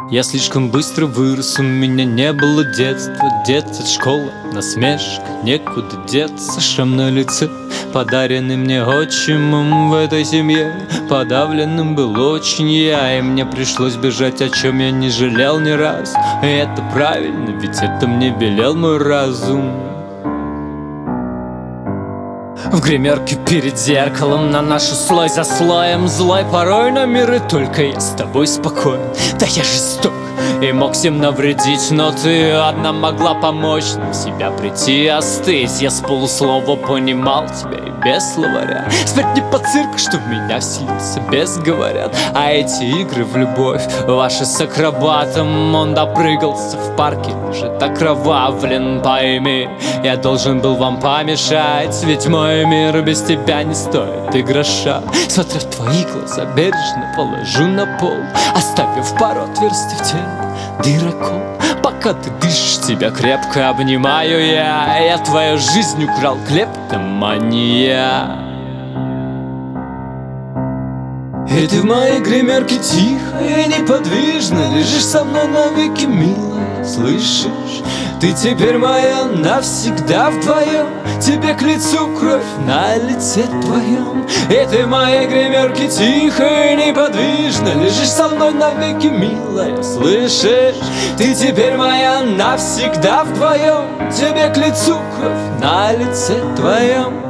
Я слишком быстро вырос, у меня не было детства. Детство, школа, насмешка, некуда деться. Шрам на лице, подаренный мне отчимом. В этой семье подавленным был очень я, и мне пришлось бежать, о чем я не жалел ни разу. И это правильно, ведь это мне велел мой разум. В гримерке перед зеркалом наношу слой за слоем злой порой на мир, и только я с тобой спокоен. Да я жесток и мог всем навредить, но ты одна могла помочь нам в себя прийти и остыть. Я с полуслова понимал тебя и без словаря. Теперь не по цирку, что в меня вселился без говорят. А эти игры в любовь ваши с акробатом, он допрыгался в парке, лежит окровавлен. Пойми, я должен был вам помешать, ведь мой мир без тебя не стоит и гроша. Смотря в твои глаза, бережно положу на пол, оставив пару отверстий в теле, дырокол. Пока ты дышишь, тебя крепко обнимаю я твою жизнь украл, клептомания. И ты в моей гримерке тихо и неподвижно лежишь со мной навеки, милая, слышишь? Ты теперь моя навсегда вдвоем, тебе к лицу кровь на лице твоем. И ты в моей гримерке тихо и неподвижно лежишь со мной навеки, милая, слышишь? Ты теперь моя навсегда вдвоем, тебе к лицу кровь на лице твоем.